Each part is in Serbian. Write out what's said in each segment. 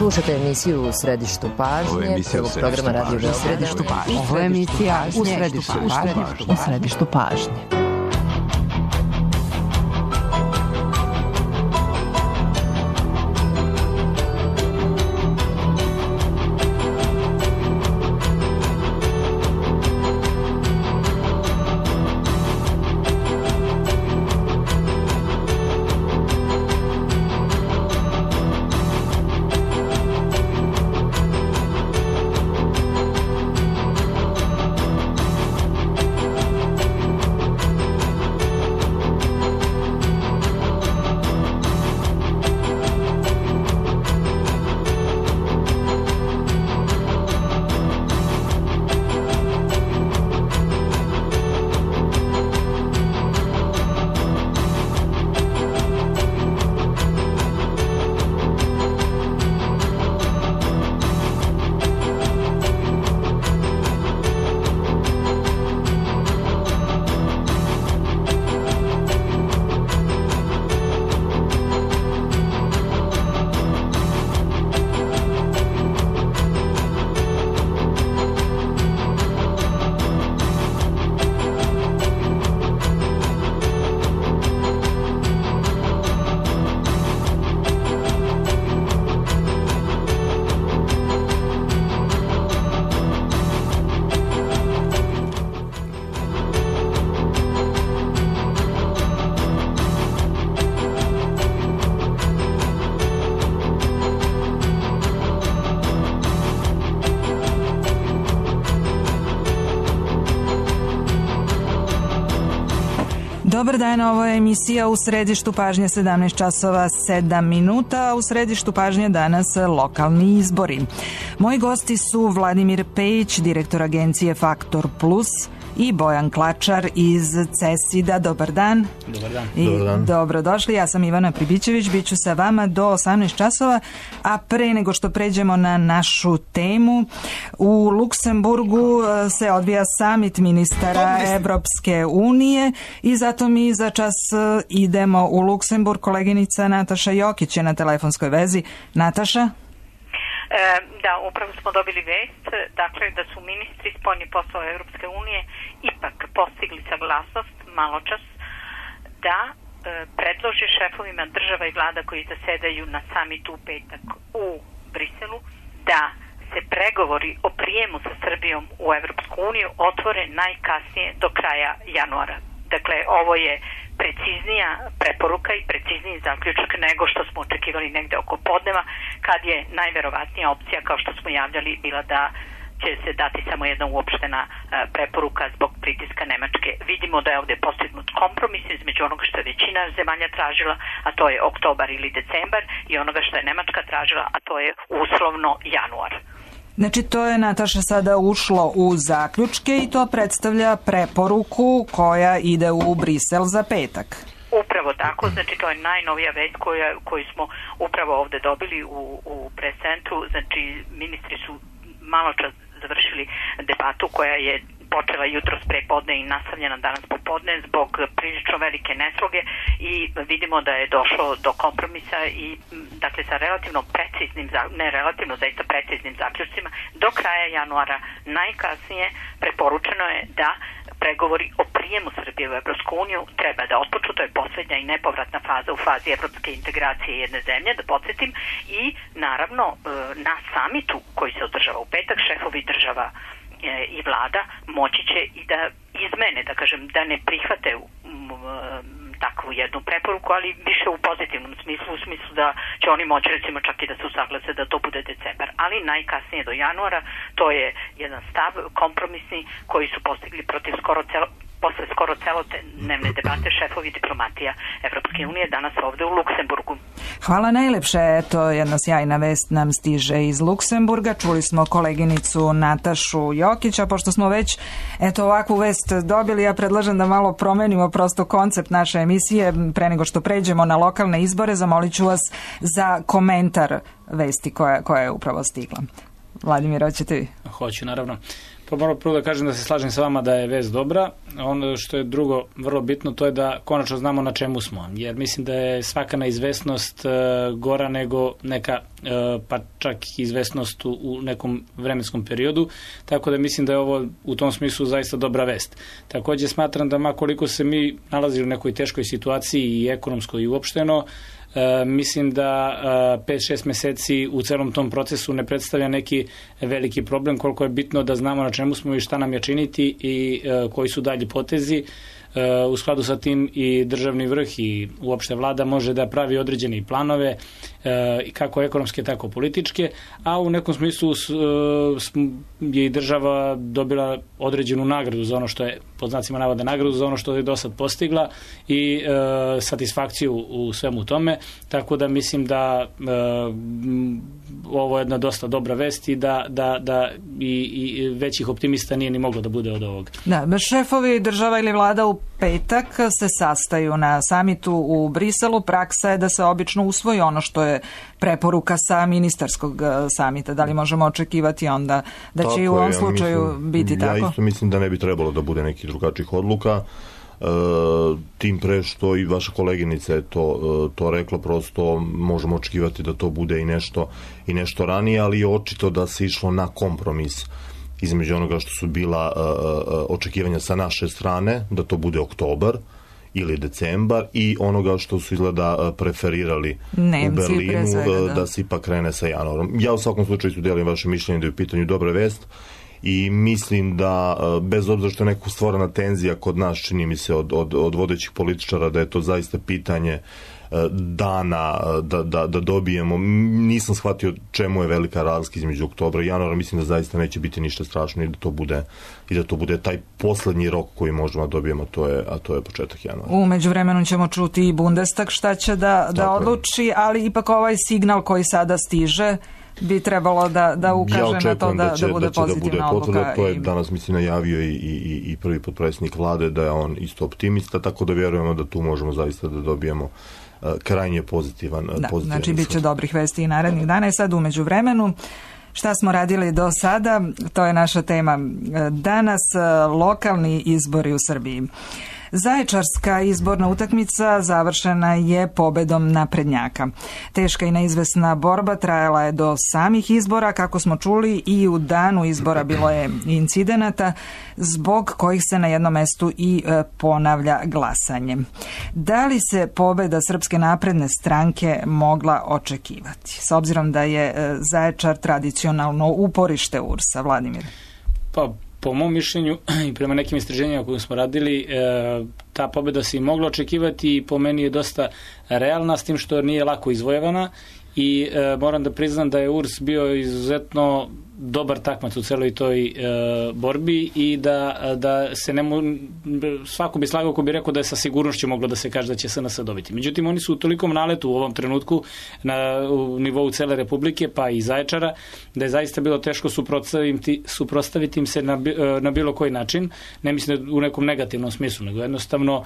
Slušate emisiju U središtu pažnje, prvog programa Radio Beograd. U središtu pažnje. Ovo je emisija U središtu pažnje. Dobar dan, ovo je emisija U središtu pažnje, 17 časova 7 minuta. U središtu pažnje danas lokalni izbori. Moji gosti su Vladimir Pejić, direktor agencije Faktor Plus, i Bojan Klačar iz CESID-a. Dobar dan. Dobar dan. Dobar dan. Dobrodošli, ja sam Ivana Pribićević, bit ću sa vama do 18 časova, a pre nego što pređemo na našu temu, u Luksemburgu se odvija samit ministara Evropske unije i zato mi za čas idemo u Luksemburg. Koleginica Nataša Jokić je na telefonskoj vezi. Nataša? Da, upravo smo dobili vest, dakle da su ministri spoljnih poslova Evropske unije ipak postigli saglasnost maločas da predlože šefovima država i vlada koji zasedaju na samitu u petak u Briselu da se pregovori o prijemu sa Srbijom u Evropsku uniju otvore najkasnije do kraja januara. Dakle, ovo je preciznija preporuka i precizniji zaključak nego što smo očekivali negde oko podneva, kad je najverovatnija opcija, kao što smo javljali, bila da će se dati samo jedna uopštena preporuka zbog pritiska Nemačke. Vidimo da je ovde postignut kompromis između onoga što je većina zemalja tražila, a to je oktobar ili decembar, i onoga što je Nemačka tražila, a to je uslovno januar. Znači, to je, Nataša, sada ušlo u zaključke i to predstavlja preporuku koja ide u Brisel za petak. Upravo tako, znači to je najnovija vest koju smo upravo ovde dobili u press centru. Znači, ministri su malo čas završili debatu koja je počela jutros prepodne i nastavljena danas popodne zbog prilično velike nesloge, i vidimo da je došlo do kompromisa i dakle sa relativno preciznim, ne relativno, zaista preciznim zaključcima do kraja januara najkasnije preporučeno je da pregovori o prijemu Srbije u Evropsku uniju treba da otpočnu. To je poslednja i nepovratna faza u fazi evropske integracije jedne zemlje, da podsjetim, i naravno na samitu koji se održava u petak šefovi država i vlada moći će i da izmene, da kažem, da ne prihvate takvu jednu preporuku, ali više u pozitivnom smislu, u smislu da će oni moći recimo čak i da se usaglase da to bude decembar, ali najkasnije do januara. To je jedan stav kompromisni koji su postigli posle skoro celodnevne debate šefovi diplomatija Evropske unije danas ovde u Luksemburgu. Hvala najlepše, eto jedna sjajna vest nam stiže iz Luksemburga. Čuli smo koleginicu Natašu Jokić, a pošto smo već ovakvu vest dobili, ja predlažem da malo promenimo prosto koncept naše emisije. Pre nego što pređemo na lokalne izbore, zamolit ću vas za komentar vesti koja je upravo stigla. Vladimir, hoćete vi? Hoću, naravno. Pa moram prvo da kažem da se slažem sa vama da je vest dobra. Ono što je drugo vrlo bitno, to je da konačno znamo na čemu smo. Jer mislim da je svaka neizvesnost gora nego neka pa čak izvesnost u nekom vremenskom periodu. Tako da mislim da je ovo u tom smislu zaista dobra vest. Također smatram da makoliko se mi nalazili u nekoj teškoj situaciji i ekonomskoj i uopšteno, mislim da 5-6 meseci u celom tom procesu ne predstavlja neki veliki problem, koliko je bitno da znamo na čemu smo i šta nam je činiti i koji su dalji potezi. U skladu sa tim i državni vrh i uopšte vlada može da pravi određene planove kako ekonomske, tako političke, a u nekom smislu je i država dobila određenu nagradu za ono što je, pod znacima navoda nagradu, za ono što je do sad postigla i satisfakciju u svemu tome, tako da mislim da ovo je jedna dosta dobra vest i da i većih optimista nije ni moglo da bude od ovoga. Da, šefovi država ili vlada u petak se sastaju na samitu u Briselu. Praksa je da se obično usvoji ono što je preporuka sa ministarskog samita. Da li možemo očekivati onda da će i u ovom slučaju biti tako? Ja isto mislim da ne bi trebalo da bude nekih drugačijih odluka. Tim pre što i vaša koleginica je to rekla, prosto možemo očekivati da to bude i nešto ranije, ali je očito da se išlo na kompromis između onoga što su bila očekivanja sa naše strane, da to bude oktobar ili decembar, i onoga što su izgleda preferirali Nemci, u Berlinu, da se ipak krene sa januarom. Ja u svakom slučaju delim vaše mišljenje da je u pitanju dobra vest i mislim da, bez obzira što je neka stvorena tenzija kod nas, čini mi se od vodećih političara, da je to zaista pitanje dana da dobijemo. Nisam shvatio čemu je velika razlika između oktobra i januara. Mislim da zaista neće biti ništa strašno i da to bude taj poslednji rok koji možemo da dobijemo, a to je početak januara. U međuvremenu ćemo čuti i Bundestag šta će da odluči, ali ipak ovaj signal koji sada stiže bi trebalo da ukaže na to da bude pozitivna odluka. To je danas, mislim, najavio i prvi potpredsjednik vlade, da je on isto optimista, tako da vjerujemo da tu možemo zaista da dobijemo krajnje pozitivan znači bit će dobrih vesti i narednih dana. I sad u međuvremenu šta smo radili do sada, to je naša tema danas, lokalni izbori u Srbiji. Zaječarska izborna utakmica završena je pobedom naprednjaka. Teška i neizvesna borba trajala je do samih izbora, kako smo čuli, i u danu izbora bilo je incidenata zbog kojih se na jednom mestu i ponavlja glasanje. Da li se pobeda Srpske napredne stranke mogla očekivati, s obzirom da je Zaječar tradicionalno uporište URS-a, Vladimir? Pa, po mom mišljenju i prema nekim istraženjima koje smo radili, ta pobjeda se i mogla očekivati i po meni je dosta realna, s tim što nije lako izvojevana, i moram da priznam da je URS bio izuzetno dobar takmac u celoj toj borbi i da se svako bi slagao ko bi rekao da je sa sigurnošću moglo da se kaže da će SNS dobiti. Međutim, oni su u tolikom naletu u ovom trenutku u nivou cele Republike, pa i Zaječara, da je zaista bilo teško suprotstaviti im se na bilo koji način. Ne mislim u nekom negativnom smislu, nego jednostavno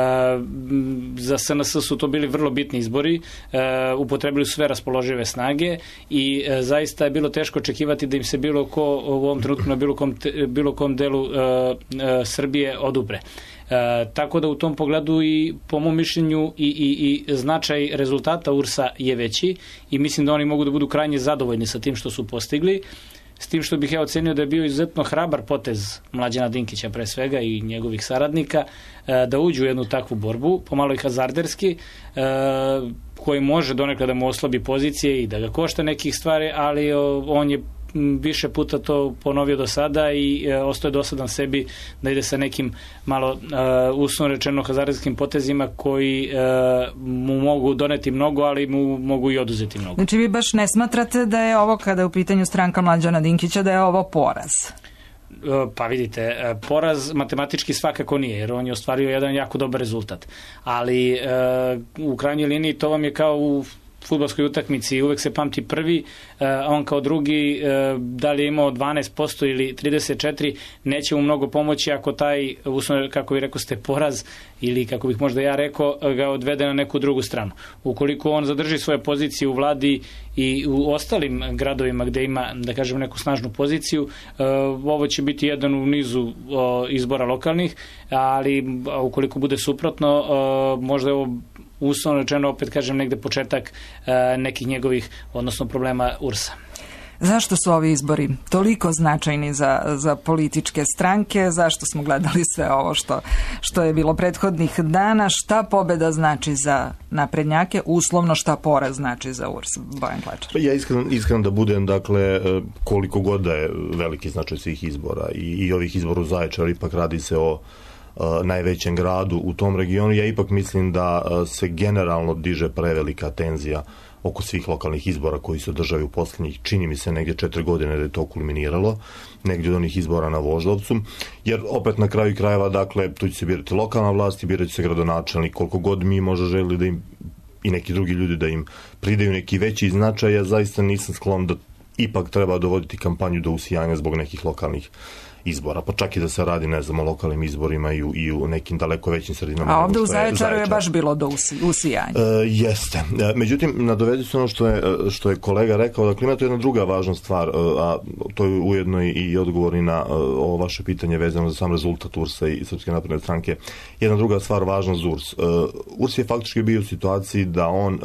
za SNS su to bili vrlo bitni izbori, upotrebili su sve raspoložive snage i zaista je bilo teško očekivati da im se bilo ko u ovom trenutku na bilo kom delu Srbije odupre. Tako da u tom pogledu i po mom mišljenju i značaj rezultata URS-a je veći i mislim da oni mogu da budu krajnje zadovoljni sa tim što su postigli. S tim što bih ja ocenio da je bio izuzetno hrabar potez Mlađana Dinkića pre svega i njegovih saradnika da uđu u jednu takvu borbu, pomalo i hazarderski, koji može donekle da mu oslabi pozicije i da ga košta nekih stvari, ali on je više puta to ponovio do sada i ostao je dosadan sebi da ide sa nekim malo uslovno rečeno hazarderskim potezima koji mu mogu doneti mnogo, ali mu mogu i oduzeti mnogo. Znači vi baš ne smatrate da je ovo, kada je u pitanju stranka Mlađana Dinkića, da je ovo poraz? Pa vidite, poraz matematički svakako nije, jer on je ostvario jedan jako dobar rezultat. Ali u krajnjoj liniji to vam je kao u fudbalskoj utakmici uvek se pamti prvi, on kao drugi, da li je imao 12% ili 34%, neće mu mnogo pomoći ako taj, kako vi rekao ste, poraz ili kako bih možda ja rekao, ga odvede na neku drugu stranu. Ukoliko on zadrži svoje pozicije u vladi i u ostalim gradovima gde ima, da kažem, neku snažnu poziciju, ovo će biti jedan u nizu izbora lokalnih, ali ukoliko bude suprotno, možda je ovo uslovno rečeno, opet kažem, negde početak nekih njegovih, odnosno problema URS-a. Zašto su ovi izbori toliko značajni za političke stranke? Zašto smo gledali sve ovo što je bilo prethodnih dana? Šta pobeda znači za naprednjake? Uslovno šta poraz znači za URS? Bojan Klačar. Ja iskren da budem, dakle, koliko god da je veliki značaj svih izbora i ovih izbora u Zaječaru, ipak radi se o najvećem gradu u tom regionu. Ja ipak mislim da se generalno diže prevelika tenzija oko svih lokalnih izbora koji su održali u posljednjih, čini mi se, negdje 4 godine da je to kulminiralo, negdje od onih izbora na Voždovcu, jer opet na kraju krajeva, dakle, tu će se birati lokalna vlast i birat će se gradonačelnik, koliko god mi možda želi da im i neki drugi ljudi da im pridaju neki veći značaj, ja zaista nisam sklon da ipak treba dovoditi kampanju do usijanja zbog nekih lokalnih izbora, pa čak i da se radi, ne znam, o lokalnim izborima i u nekim daleko većim sredinama. A ovdje u Zaječaru je baš bilo do usijanja. Jeste. Međutim, nadovedu se ono što je kolega rekao, dakle, ima to jedna druga važna stvar, a to je ujedno i odgovor i na ovo vaše pitanje vezano za sam rezultat URS-a i Srpske napredne stranke. Jedna druga stvar važna za URS. URS je faktički bio u situaciji da on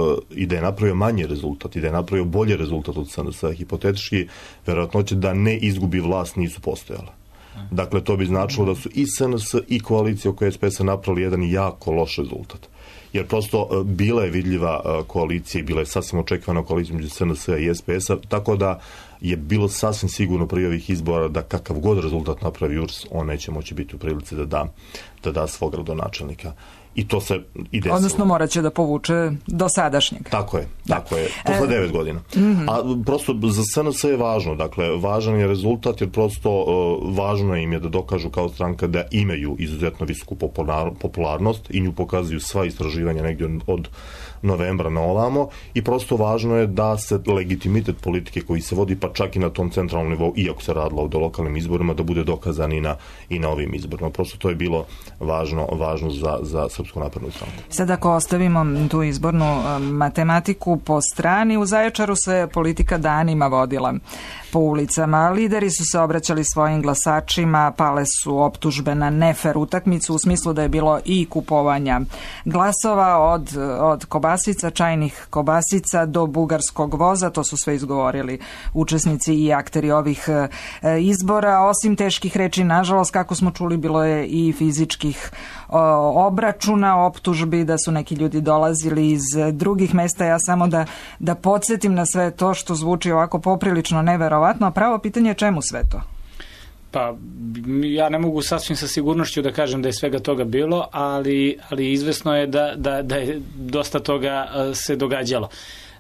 i da je napravio manji rezultat i da je napravio bolji rezultat od SNS-a. Hipotetički, verovatnoće da ne izgubi vlast nisu postojale. Dakle, to bi značilo da su i SNS i koalicija oko SPS-a napravili jedan jako loš rezultat. Jer prosto bila je vidljiva koalicija i bila je sasvim očekivana koalicija među SNS-a i SPS-a, tako da je bilo sasvim sigurno prije ovih izbora da kakav god rezultat napravi URS, on neće moći biti u prilici da da svog gradonačelnika. I to se i desilo. Odnosno morat će da povuče dosadašnjeg. Tako je. Posle 9 godina. A prosto za SNS je važno. Dakle, važan je rezultat jer prosto važno im je da dokažu kao stranka da imaju izuzetno visoku popularnost i nju pokazuju sva istraživanja negdje od novembra na ovamo i prosto važno je da se legitimitet politike koji se vodi pa čak i na tom centralnom nivou, iako se radilo ovdje o lokalnim izborima, da bude dokazan i na ovim izborima. Prosto to je bilo važno za Srpsku naprednu stranku. Sad ako ostavimo tu izbornu matematiku po strani, u Zaječaru se politika danima vodila po ulicama. Lideri su se obraćali svojim glasačima, pale su optužbe na nefer utakmicu u smislu da je bilo i kupovanja glasova od kobasica, čajnih kobasica do bugarskog voza. To su sve izgovorili učesnici i akteri ovih izbora. Osim teških reči, nažalost, kako smo čuli, bilo je i fizičkih obračuna, optužbi da su neki ljudi dolazili iz drugih mesta. Ja samo da podsjetim na sve to što zvuči ovako poprilično neverovatno, a pravo pitanje je čemu sve to? Pa, ja ne mogu sasvim sa sigurnošću da kažem da je svega toga bilo, ali izvesno je da je dosta toga se događalo.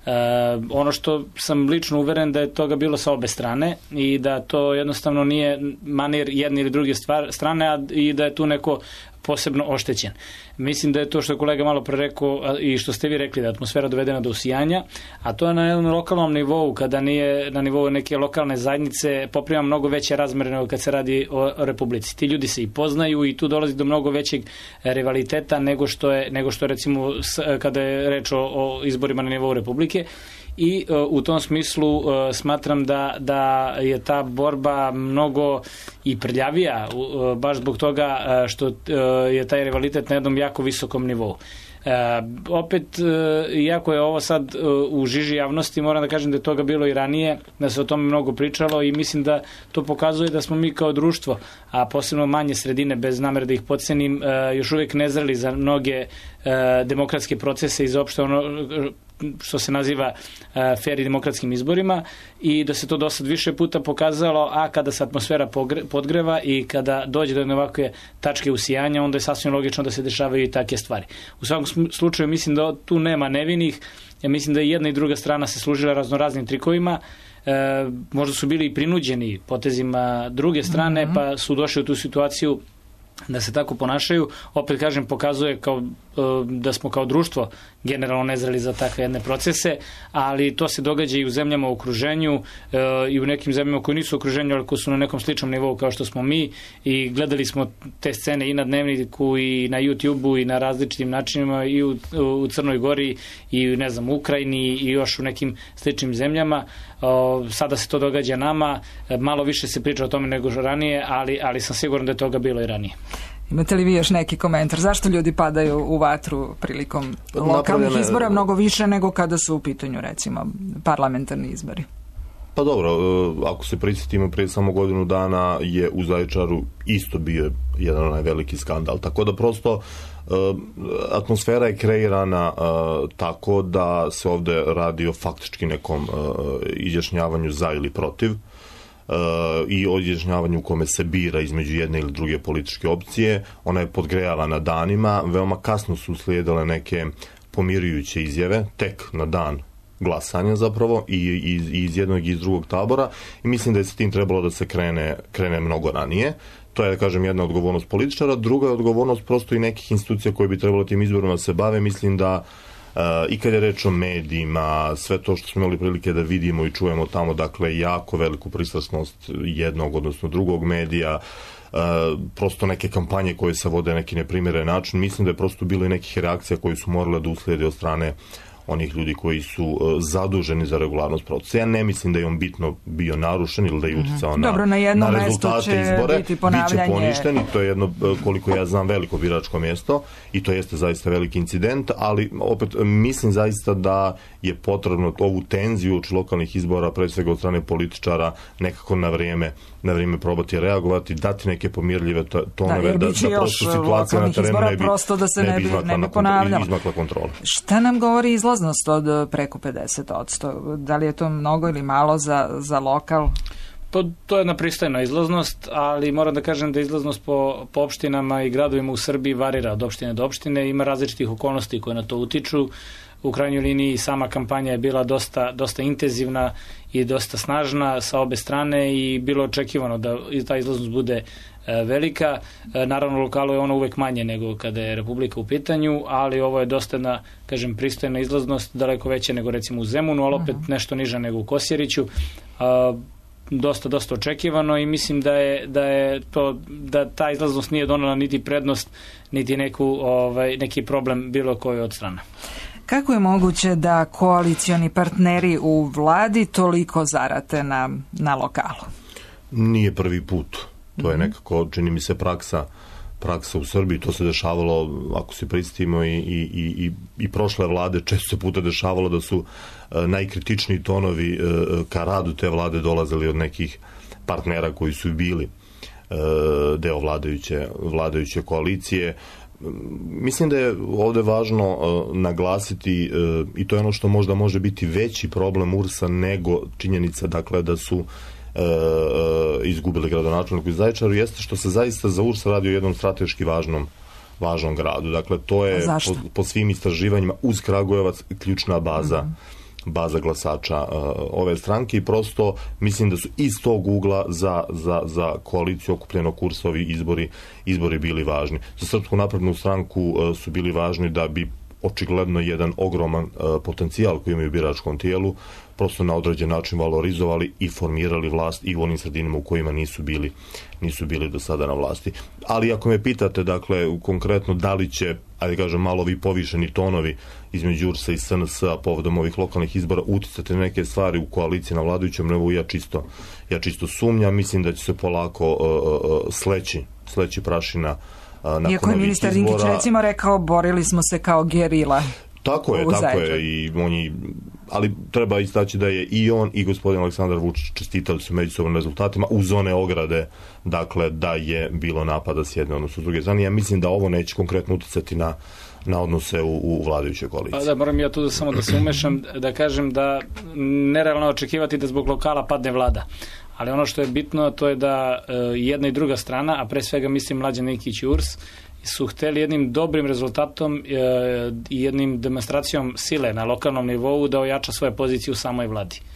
Ono što sam lično uveren da je toga bilo sa obe strane i da to jednostavno nije manir jedne ili druge strane i da je tu neko posebno oštećen. Mislim da je to što je kolega malo pre rekao i što ste vi rekli, da je atmosfera dovedena do usijanja, a to je na jednom lokalnom nivou, kada nije na nivou neke lokalne zajednice, poprima mnogo veće razmere nego kad se radi o Republici. Ti ljudi se i poznaju i tu dolazi do mnogo većeg rivaliteta nego što je recimo kada je reč o izborima na nivou Republike. I u tom smislu smatram da je ta borba mnogo i prljavija, baš zbog toga što je taj rivalitet na jednom jako visokom nivou. Opet, iako je ovo sad u žiži javnosti, moram da kažem da je toga bilo i ranije, da se o tome mnogo pričalo i mislim da to pokazuje da smo mi kao društvo, a posebno manje sredine, bez namere da ih podcenim, još uvijek nezreli za mnoge demokratske procese i za opšte ono što se naziva fer i demokratskim izborima i da se to do sad više puta pokazalo, a kada se atmosfera podgreva i kada dođe do ovakve tačke usijanja, onda je sasvim logično da se dešavaju i takve stvari. U svakom slučaju mislim da tu nema nevinih, ja mislim da i jedna i druga strana se služila raznoraznim trikovima, možda su bili i prinuđeni potezima druge strane, pa su došli u tu situaciju da se tako ponašaju. Opet kažem, pokazuje kao da smo kao društvo generalno nezreli za takve jedne procese, ali to se događa i u zemljama u okruženju i u nekim zemljama koji nisu u okruženju, ali koji su na nekom sličnom nivou kao što smo mi, i gledali smo te scene i na Dnevniku i na YouTube-u i na različitim načinima i u Crnoj Gori i ne znam u Ukrajini i još u nekim sličnim zemljama. Sada se to događa nama, malo više se priča o tome nego ranije, ali sam siguran da je toga bilo i ranije. Imate li vi još neki komentar? Zašto ljudi padaju u vatru prilikom lokalnih izbora mnogo više nego kada su u pitanju, recimo, parlamentarni izbori? Pa dobro, ako se prisjetimo, prije samo godinu dana je u Zaječaru isto bio jedan onaj veliki skandal. Tako da prosto atmosfera je kreirana tako da se ovde radi o faktički nekom izjašnjavanju za ili protiv i o izjašnjavanju u kome se bira između jedne ili druge političke opcije. Ona je podgrejavana danima, veoma kasno su slijedile neke pomirujuće izjave, tek na dan glasanja zapravo i iz jednog i iz drugog tabora, i mislim da je s tim trebalo da se krene mnogo ranije. To je, da kažem, jedna odgovornost političara, druga je odgovornost prosto i nekih institucija koje bi trebalo tim izborima da se bave. Mislim da i kad je reč o medijima, sve to što smo imali prilike da vidimo i čujemo tamo, dakle, jako veliku pristrasnost jednog, odnosno drugog medija, prosto neke kampanje koje se vode na neki neprimjeren način. Mislim da je prosto bilo i nekih reakcija koje su morale da uslijede od strane onih ljudi koji su zaduženi za regularnost procesa. Ja ne mislim da je on bitno bio narušen ili da je uticao na rezultate izbore. Biće poništen, i to je jedno, koliko ja znam, veliko biračko mjesto i to jeste zaista veliki incident, ali opet mislim zaista da je potrebno ovu tenziju uoči lokalnih izbora, pre svega od strane političara, nekako na vrijeme probati reagovati, dati neke pomirljive tonove, da prosto situacija na terenu ne bi izmakla kontrole. Šta nam govori izlaznost od preko 50%? Da li je to mnogo ili malo za lokal? To je jedna pristojna izlaznost, ali moram da kažem da izlaznost po opštinama i gradovima u Srbiji varira od opštine do opštine, ima različitih okolnosti koje na to utiču. U krajnjoj liniji sama kampanja je bila dosta intenzivna i dosta snažna sa obe strane i bilo očekivano da ta izlaznost bude velika. Naravno, u lokalu je ono uvek manje nego kada je Republika u pitanju, ali ovo je dosta jedna, kažem, pristojna izlaznost, daleko veća nego recimo u Zemunu, ali opet nešto niža nego u Kosjeriću. Dosta očekivano i mislim da ta izlaznost nije donela niti prednost, niti neki problem bilo koji od strana. Kako je moguće da koalicioni partneri u vladi toliko zarate na lokalu? Nije prvi put. To je nekako, čini mi se, praksa u Srbiji. To se dešavalo, ako se prisjetimo, i prošle vlade, često se puta dešavalo da su najkritičniji tonovi ka radu te vlade dolazili od nekih partnera koji su bili deo vladajuće koalicije. Mislim da je ovde važno naglasiti, i to je ono što možda može biti veći problem URS-a nego činjenica, dakle, da su izgubili gradonačelniku iz Zaječaru, jeste što se zaista za URS radi o jednom strateški važnom gradu. Dakle, to je po svim istraživanjima uz Kragujevac ključna baza glasača ove stranke i prosto mislim da su iz tog ugla za koaliciju okupljenog URS-a ovi izbori bili važni. Za Srpsku naprednu stranku su bili važni da bi očigledno jedan ogroman potencijal koji imaju u biračkom tijelu prosto na određen način valorizovali i formirali vlast i u onim sredinama u kojima nisu bili do sada na vlasti. Ali ako me pitate, dakle, konkretno da li će, ajde kažem, malo ovi povišeni tonovi između URS-a i SNS-a povodom ovih lokalnih izbora uticati na neke stvari u koaliciji na vladajućem nivou, ja čisto sumnjam. Mislim da će se polako sleći prašina nakon ovih izbora. Iako je ministar Dinkić recimo rekao, borili smo se kao gerila. Tako je, i ali treba istaći da je i on i gospodin Aleksandar Vučić čestitali su međusobnim rezultatima uz one ograde, dakle, da je bilo napada s jedne odnosno s druge strane. Ja mislim da ovo neće konkretno uticati na odnose u vladajućoj koaliciji. Da, moram ja tu samo da se umešam, da kažem da nerealno očekivati da zbog lokala padne vlada. Ali ono što je bitno, to je da jedna i druga strana, a pre svega mislim Mlađan Dinkić i URS, su hteli jednim dobrim rezultatom i jednim demonstracijom sile na lokalnom nivou da ojača svoje pozicije u samoj vladi.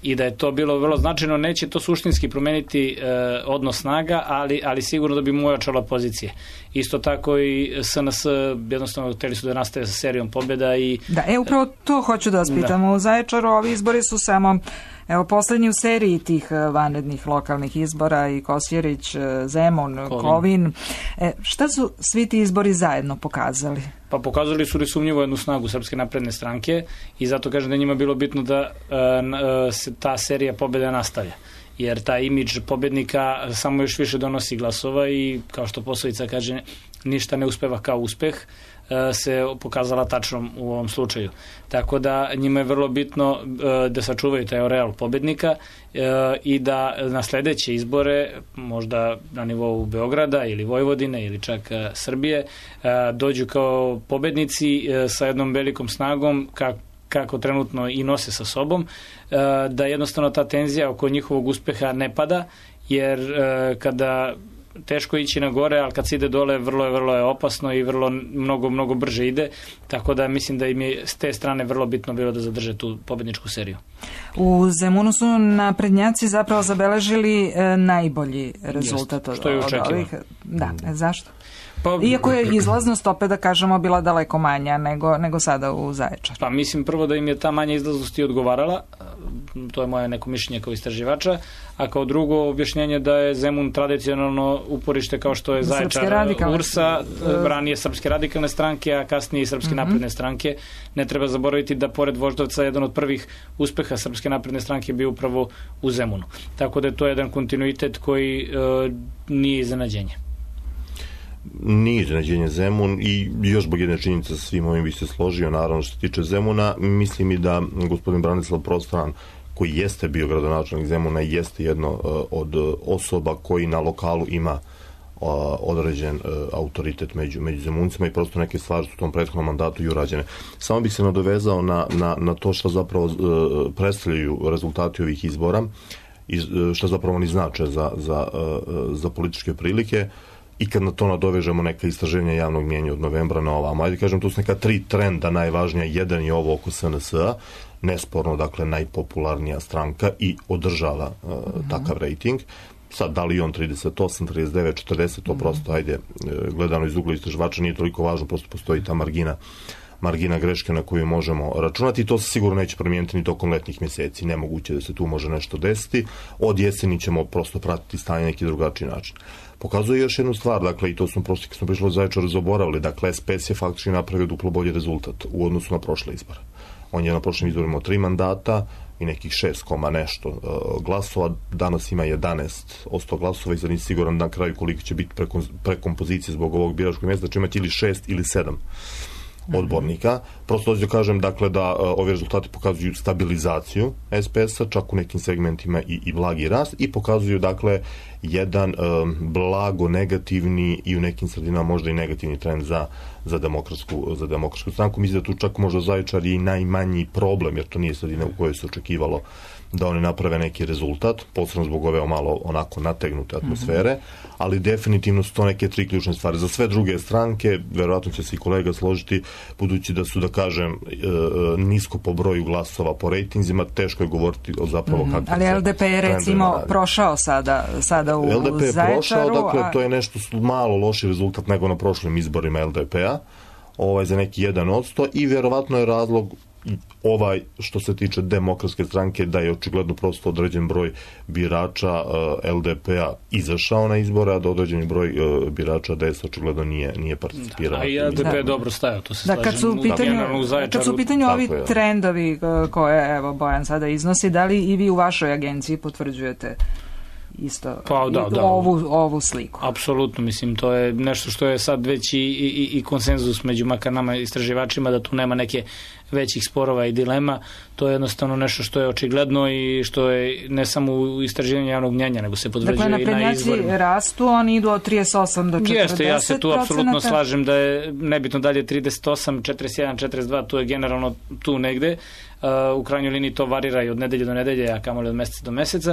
i da je to bilo vrlo značajno. Neće to suštinski promeniti odnos snaga, ali sigurno da bi mu ojačala pozicije. Isto tako i SNS jednostavno hteli su da nastave sa serijom pobjeda i... Da, upravo to hoću da vas pitam. U Zaječaru ovi izbori su samo poslednji u seriji tih vanrednih lokalnih izbora, i Kosjerić, Zemun, Kovin. Šta su svi ti izbori zajedno pokazali? Pa pokazali su nesumnjivo jednu snagu Srpske napredne stranke i zato kažem da je njima bilo bitno da se ta serija pobjeda nastavlja. Jer taj imidž pobednika samo još više donosi glasova i, kao što poslovica kaže, ništa ne uspeva kao uspeh, se pokazala tačnom u ovom slučaju. Tako da njima je vrlo bitno da sačuvaju taj oreal pobednika i da na sledeće izbore, možda na nivou Beograda ili Vojvodine ili čak Srbije, dođu kao pobednici sa jednom velikom snagom kako trenutno i nose sa sobom, da jednostavno ta tenzija oko njihovog uspeha ne pada, jer kada teško ići na gore, ali kad se ide dole vrlo je opasno i mnogo brže ide, tako da mislim da im je s te strane vrlo bitno bilo da zadrže tu pobedničku seriju. U Zemunu su naprednjaci zapravo zabeležili najbolji rezultat od ovih. Da, zašto? Iako je izlaznost, opet da kažemo, bila daleko manja nego sada u Zaječaru. Pa mislim prvo da im je ta manja izlaznost i odgovarala, to je moje neko mišljenje kao istraživača, a kao drugo objašnjenje da je Zemun tradicionalno uporište kao što je Zaječar URS-a, ranije Srpske radikalne stranke, a kasnije i Srpske napredne stranke. Ne treba zaboraviti da pored Voždovca jedan od prvih uspeha Srpske napredne stranke bio upravo u Zemunu. Tako da je to jedan kontinuitet koji nije iznenađenje. Nije iznenađenje Zemun i još zbog jedne činjenice sa svim ovim bi se složio, naravno što se tiče Zemuna. Mislim i da gospodin Branislav Prostran, koji jeste bio gradonačelnik Zemuna, jeste jedno od osoba koji na lokalu ima određen autoritet među Zemuncima i prosto neke stvari su u tom prethodnom mandatu i urađene. Samo bih se nadovezao na to što zapravo predstavljaju rezultati ovih izbora i što zapravo oni znače za političke prilike. I kad na to nadovežemo neka istraženja javnog mnijenja od novembra na ovamo, ajde kažem, tu su neka 3 trenda najvažnija. Jedan je ovo oko SNS-a, nesporno, dakle, najpopularnija stranka i održava takav rejting. Sad, da li on 38, 39, 40, to prosto, ajde, gledano iz ugla istraživača nije toliko važno, prosto postoji ta margina greške na koju možemo računati i to se sigurno neće promijeniti ni tokom letnjih mjeseci. Nemoguće da se tu može nešto desiti. Od jeseni ćemo prosto pratiti stanje na neki drugačiji način. Pokazuje još jednu stvar, dakle, i to smo prosto kad smo prišli od Zaječara zaboravili, dakle, SPS je faktički napravio duplo bolji rezultat u odnosu na prošle izbore. On je na prošlim izborima 3 mandata i nekih 6, nešto glasova, danas ima 11% glasova i sad nisi siguran na kraju koliko će biti prekompozicije zbog ovog biračkog mjesta, će imati ili 6 ili 7 odbornika. Prosto da kažem, dakle, da ovi rezultati pokazuju stabilizaciju SPS-a, čak u nekim segmentima i blagi rast, i pokazuju, dakle, jedan blago negativni i u nekim sredinama možda i negativni trend za demokratsku stranku. Mislim da tu čak možda Zaječar je i najmanji problem, jer to nije sredina u kojoj se očekivalo da oni naprave neki rezultat, posebno zbog ove malo onako nategnute atmosfere, ali definitivno su to neke 3 ključne stvari. Za sve druge stranke, verovatno će se i kolega složiti, budući da su, da kažem, nisko po broju glasova po rejtinzima, teško je govoriti o zapravo kakvim se... Ali LDP je recimo prošao sada u Zaječaru. LDP je prošao, dakle, to je nešto malo loši rezultat nego na prošlim izborima LDP-a, za neki 1% i verovatno je razlog što se tiče demokratske stranke, da je očigledno prosto određen broj birača LDP-a izašao na izbore, a da određeni broj birača DS očigledno nije participirao. A i LDP je dobro stajao, to se slažem. Kad su u pitanju ovi trendovi koje, evo, Bojan sada iznosi, da li i vi u vašoj agenciji potvrđujete isto ovu sliku? Apsolutno, mislim, to je nešto što je sad već i konsenzus među makar nama istraživačima, da tu nema neke većih sporova i dilema. To je jednostavno nešto što je očigledno i što je ne samo u istraživanju javnog mnjenja, nego se potvrđuje i na izborima. Dakle, naprednjaci rastu, oni idu od 38 do 40%. Jeste, ja se tu apsolutno slažem da je nebitno dalje 38, 41, 42, tu je generalno tu negde. U krajnjoj liniji to varira i od nedelje do nedelje, a kamoli od meseca do meseca.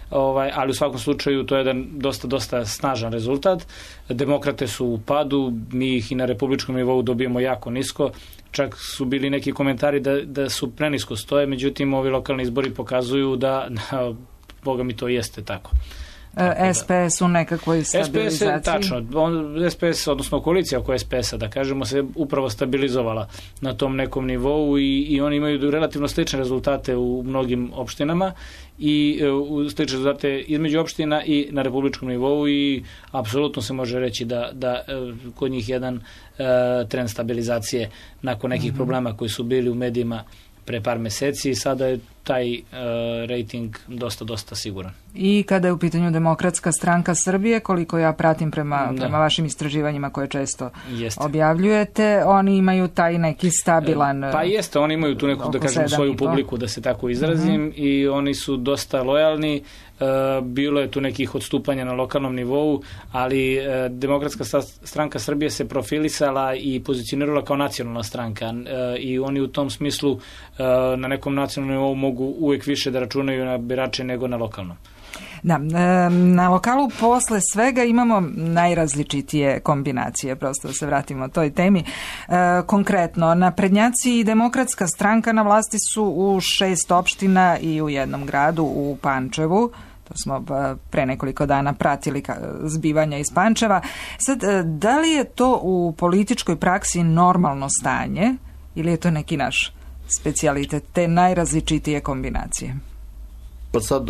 ali u svakom slučaju to je jedan dosta snažan rezultat. Demokrate su u padu, mi ih i na republičkom nivou dobijemo jako nisko, čak su bili neki komentari da su prenisko stoje, međutim ovi lokalni izbori pokazuju da boga mi to jeste tako. SPS u nekakvoj stabilizaciji. SPS je tačno. SPS, odnosno koalicija oko SPS-a, da kažemo, se upravo stabilizovala na tom nekom nivou i oni imaju relativno slične rezultate u mnogim opštinama i slične rezultate između opština i na republičkom nivou i apsolutno se može reći da kod njih jedan trend stabilizacije nakon nekih problema koji su bili u medijima pre par meseci i sada je taj rating dosta siguran. I kada je u pitanju Demokratska stranka Srbije, koliko ja pratim prema vašim istraživanjima koje često objavljujete, oni imaju taj neki stabilan... Pa jeste, oni imaju tu neku, da kažem, svoju publiku, da se tako izrazim, i oni su dosta lojalni. Bilo je tu nekih odstupanja na lokalnom nivou, ali Demokratska stranka Srbije se profilisala i pozicionirala kao nacionalna stranka i oni u tom smislu na nekom nacionalnom nivou mogu uvijek više da računaju na birače nego na lokalnom. Da, na lokalu posle svega imamo najrazličitije kombinacije, prosto da se vratimo toj temi. Konkretno, naprednjaci i Demokratska stranka na vlasti su u 6 opština i u jednom gradu, u Pančevu. To smo pre nekoliko dana pratili zbivanja iz Pančeva. Sad, da li je to u političkoj praksi normalno stanje ili je to neki naš specijalitet, te najrazličitije kombinacije? Pa sad,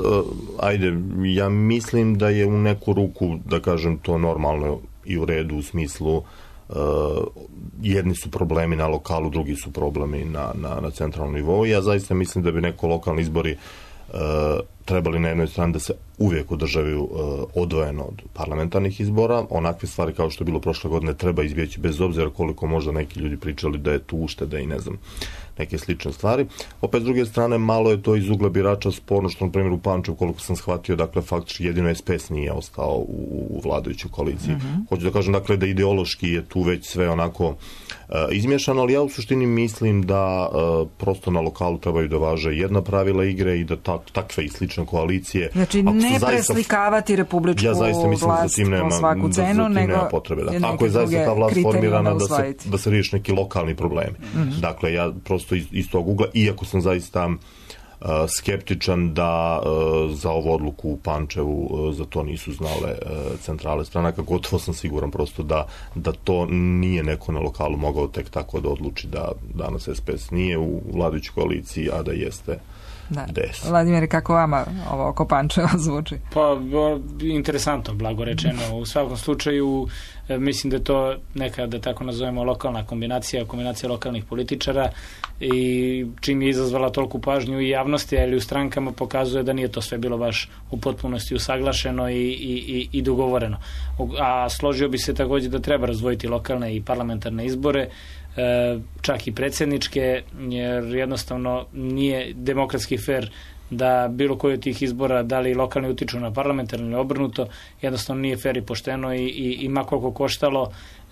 ja mislim da je u neku ruku, da kažem, to normalno i u redu u smislu jedni su problemi na lokalu, drugi su problemi na centralnom nivou. Ja zaista mislim da bi neko lokalni izbori trebali na jednoj strani da se uvijek održavaju odvojeno od parlamentarnih izbora. Onakve stvari kao što je bilo prošle godine treba izbjeći bez obzira koliko možda neki ljudi pričali da je tu ušteda i ne znam, neke slične stvari. Opet, s druge strane, malo je to iz ugla birača sporno što, na primjer, u Pančevu, koliko sam shvatio, dakle, faktički jedino SPS nije ostao u vladajućoj koaliciji. Hoću da kažem, dakle, da ideološki je tu već sve onako izmješano, ali ja u suštini mislim da prosto na lokalu trebaju da važe jedna pravila igre i da takve i slične koalicije... Znači, ne preslikavati republičku vlast po svaku cenu, nego potrebe. Ako je zaista ta vlast formirana da se riješi neki lokalni problemi. Dakle, ja prosto iz tog ugla, iako sam zaista skeptičan da za ovu odluku u Pančevu za to nisu znale centrale stranaka, gotovo sam siguran prosto da to nije neko na lokalu mogao tek tako da odluči da danas SPS nije u vladajućoj koaliciji, a da jeste DS. Vladimir, kako vama ovo oko Pančeva zvuči? Pa, interesantno, blago rečeno. U svakom slučaju, mislim da je to neka, da tako nazovemo, lokalna kombinacija lokalnih političara i čim je izazvala toliku pažnju i javnosti, ali u strankama pokazuje da nije to sve bilo baš u potpunosti usaglašeno i dogovoreno. A složio bi se također da treba razdvojiti lokalne i parlamentarne izbore, čak i predsjedničke, jer jednostavno nije demokratski fer da bilo koji od tih izbora, da li lokalni utiču na parlamentarni ili obrnuto, jednostavno nije fer i pošteno i ma koliko koštalo,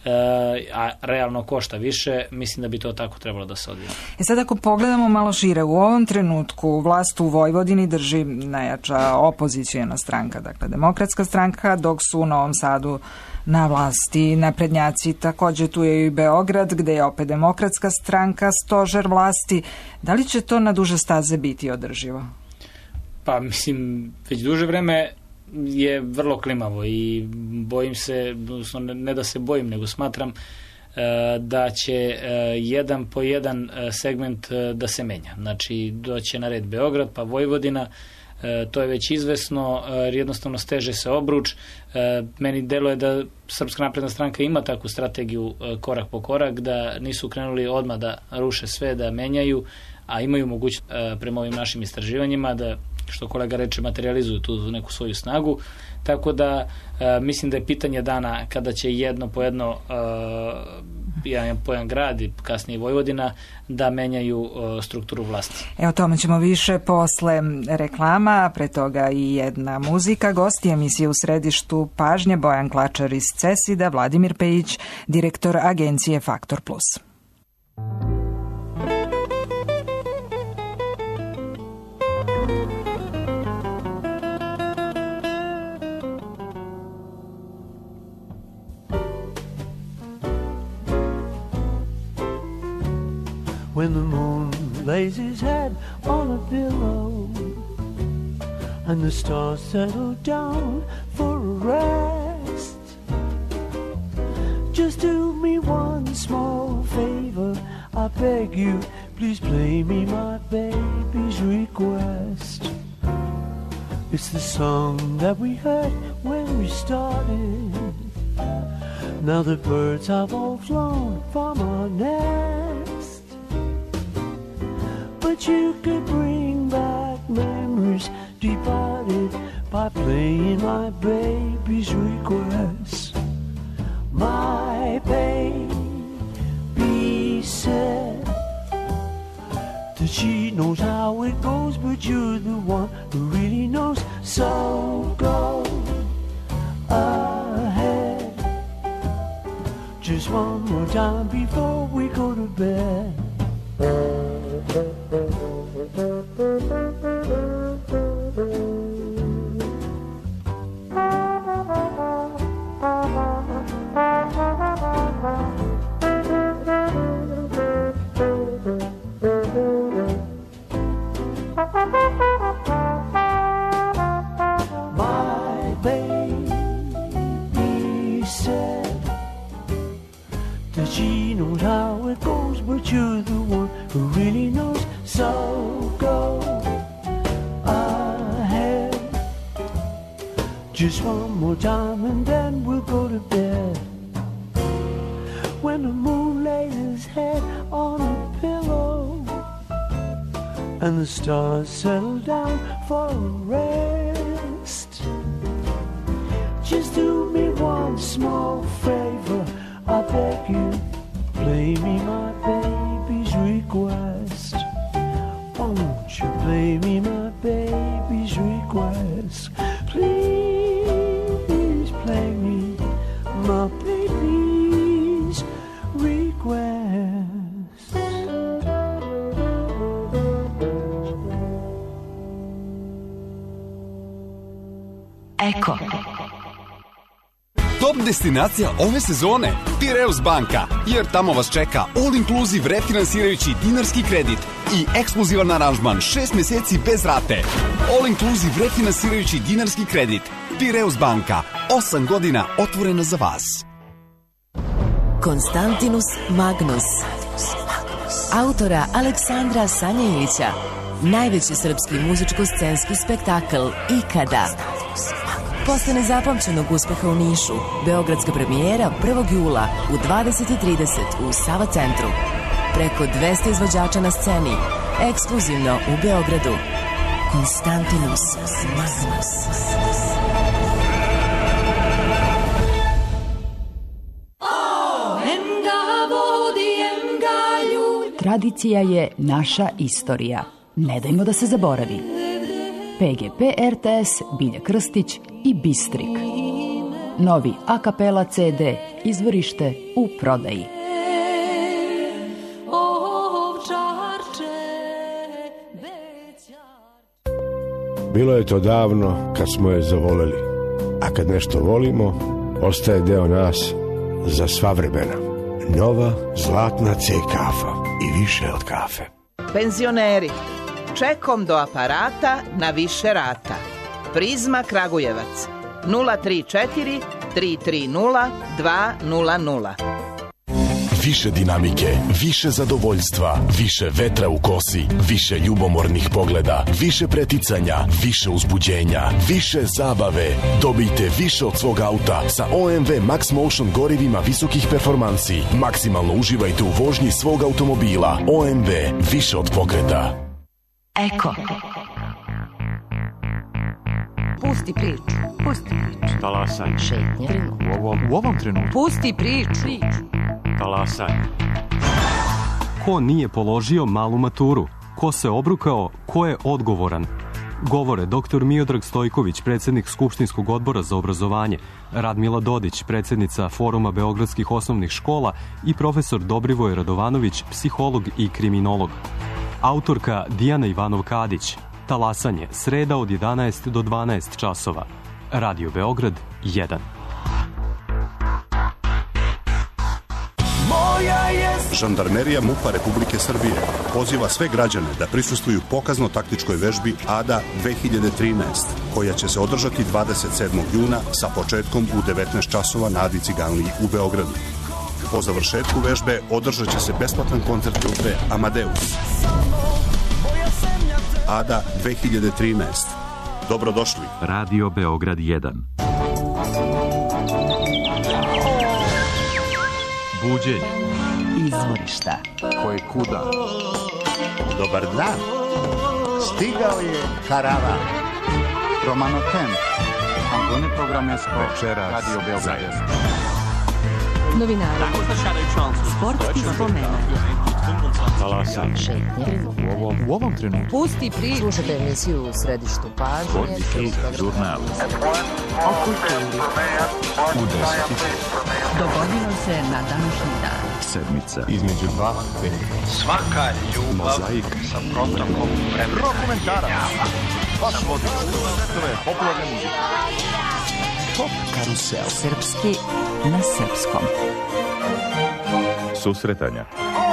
a realno košta više, mislim da bi to tako trebalo da se odvija. Sad ako pogledamo malo šire, u ovom trenutku vlast u Vojvodini drži najjača opozicijona stranka, dakle Demokratska stranka, dok su u Novom Sadu na vlasti naprednjaci. Također tu je i Beograd, gde je opet Demokratska stranka stožer vlasti. Da li će to na duže staze biti održivo? Pa mislim, već duže vreme je vrlo klimavo i bojim se, ne da se bojim, nego smatram da će jedan po jedan segment da se menja. Znači, doće na red Beograd, pa Vojvodina, to je već izvesno, jednostavno steže se obruč. Meni deluje da Srpska napredna stranka ima takvu strategiju korak po korak, da nisu krenuli odmah da ruše sve, da menjaju, a imaju mogućnost prema ovim našim istraživanjima da, što kolega reče, materializuju tu neku svoju snagu. Tako da mislim da je pitanje dana kada će jedno po jedno jedan po jedan grad i kasnije Vojvodina da menjaju strukturu vlasti. Evo, tome ćemo više posle reklama, pre toga i jedna muzika. Gosti emisije u središtu pažnje Bojan Klačar iz CESID-a, Vladimir Pejić, direktor agencije Faktor Plus. when the moon lays his head on a pillow and the stars settle down for a rest. Just do me one small favor, I beg you, please play me my baby's request. It's the song that we heard when we started. Now the birds have all flown from our nest, but you could bring back memories departed by playing my baby's request. My baby said that she knows how it goes, but you're the one who really knows. So go ahead, just one more time before we go to bed. My baby said that she knows how it goes, but you're the one who really knows. So go ahead, just one more time and then we'll go to bed. When the moon lays his head on a pillow and the stars settle down for a rest, just do me one small favor, I beg you, play me my baby's request. Won't you play me my baby's request? Please play me my baby's request. Eko. Top destinacija ove sezone Piraeus banka, jer tamo vas čeka all inclusive refinansirajući dinarski kredit i ekskluzivan aranžman 6 meseci bez rate. All inclusive refinansirajući dinarski kredit. Piraeus banka, 8 godina otvorena za vas. Konstantinus Magnus, autora Aleksandra Sanjajevića, najveći srpski muzičko-scenski spektakl ikada. Posle nezapamćenog uspeha u Nišu, beogradska premijera 1. jula u 20:30 u Sava centru. Preko 200 izvođača na sceni, ekskluzivno u Beogradu. Konstantinus Magnus. Tradicija je naša istorija. Ne dajmo da se zaboravi. PGP RTS, Bilja Krstić i Bistrik. Novi a kapela CD, izvorište u prodaji. Bilo je to davno kad smo je zavoleli, a kad nešto volimo, ostaje deo nas za sva vremena. Nova zlatna C kafa i više od kafe. Penzioneri, čekom do aparata na više rata. Prizma Kragujevac 034 330 200. Više dinamike, više zadovoljstva, više vetra u kosi, više ljubomornih pogleda, više preticanja, više uzbuđenja, više zabave. Dobijte više od svog auta sa OMV Max Motion gorivima visokih performansi. Maksimalno uživajte u vožnji svog automobila. OMV, više od pokreta. Eko. Pusti priču. Pusti priču. Talasaj. Šetnje. U ovom trenutku. Pusti priču. Talasaj. Ko nije položio malu maturu? Ko se obrukao? Ko je odgovoran? Govore dr. Miodrag Stojković, predsjednik Skupštinskog odbora za obrazovanje, Radmila Dodić, predsjednica Foruma beogradskih osnovnih škola i profesor Dobrivoj Radovanović, psiholog i kriminolog. Autorka Dijana Ivanov-Kadić. Talasanje, sreda od 11 do 12 časova. Radio Beograd 1. Moja je Žandarmerija MUP-a Republike Srbije poziva sve građane da prisustvuju pokazno-taktičkoj vežbi ADA 2013, koja će se održati 27. juna sa početkom u 19 časova na Adi Ciganliji u Beogradu. Po završetku vežbe održat će se besplatan koncert grupe Amadeus. ADA 2013. Dobrodošli. Radio Beograd 1. Buđenje. Izvorišta. Koje kuda. Dobar dan. Stigao je karavan. Romano Temp. Antone Programesko. Večeras. Radio Beograd 1. Novinari. Sportski spomena. Talasan. Šetnje. U ovom trenutku. Pusti priču. Slušajte emisiju u središtu pažnje. Žurnal. O kulturi. U 10. Dogodilo se na današnji dan. Sedmica. Između dva filma. Svaka ljubav Mozaik. sa protokom vremena. Dokumentarac. Baš vodi. Popularne muzike. Top karusel. Srpski na srpskom. Susretanja.